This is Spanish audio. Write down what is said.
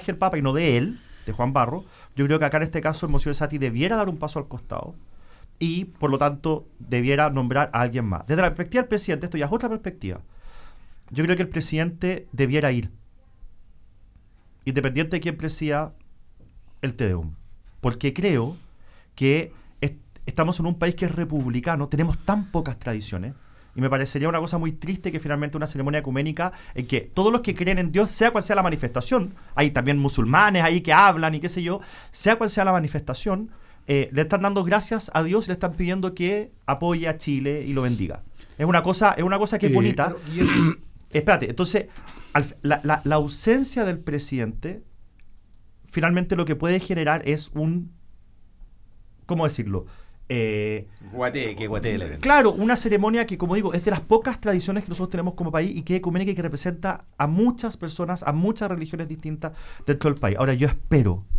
mensaje del Papa y no de él, de Juan Barro, yo creo que acá en este caso el Monsignor Sati debiera dar un paso al costado y, por lo tanto, debiera nombrar a alguien más. Desde la perspectiva del presidente, esto ya es otra perspectiva. Yo creo que el presidente debiera ir, independiente de quién presida el Te Deum, porque creo que estamos en un país que es republicano, tenemos tan pocas tradiciones, y me parecería una cosa muy triste que finalmente una ceremonia ecuménica en que todos los que creen en Dios, sea cual sea la manifestación, hay también musulmanes ahí que hablan y qué sé yo, sea cual sea la manifestación, le están dando gracias a Dios y le están pidiendo que apoye a Chile y lo bendiga. Es una cosa que es bonita. Espérate, entonces, la ausencia del presidente finalmente lo que puede generar es un, ¿cómo decirlo? Guateque. Claro, una ceremonia que, como digo, es de las pocas tradiciones que nosotros tenemos como país y que es ecuménica y que representa a muchas personas, a muchas religiones distintas dentro del país. Ahora, yo espero